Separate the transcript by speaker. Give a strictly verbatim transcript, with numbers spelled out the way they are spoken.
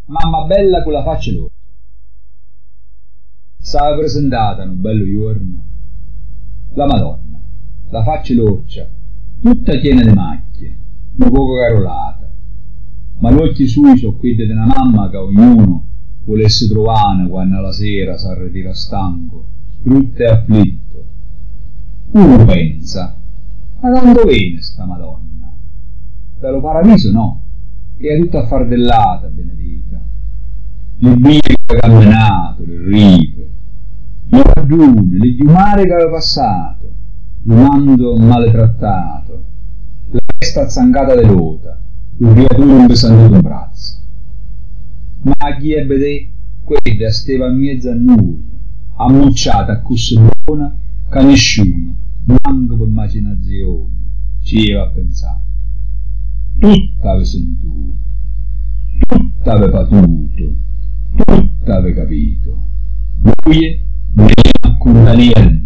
Speaker 1: mamma bella con la faccia lorcia. Stava presentata un bello giorno la Madonna, la faccia lorcia, tutta piena di macchie, un poco carolata, ma gli occhi sui sono quelli di una mamma che ognuno volesse trovare quando la sera si arretira stanco, strutto e afflitto. Uno pensa, ma da dove viene sta Madonna? Dallo paradiso no, è tutta affardellata, benedica. Le birre che ha camminato, le rive, le ragioni, le giumare che aveva passato, l'umando male trattato, la testa zancata dell'ota, un creatore impesantuto in braccio. Ma chi ebbe te, quella stava in mezzo a noi, ammucciata a cusse buona, che nessuno, manco per immaginazione, ci aveva pensato. Tutta aveva sentito, tutta aveva patuto, tutta aveva capito. Lui ne è a Kundalini.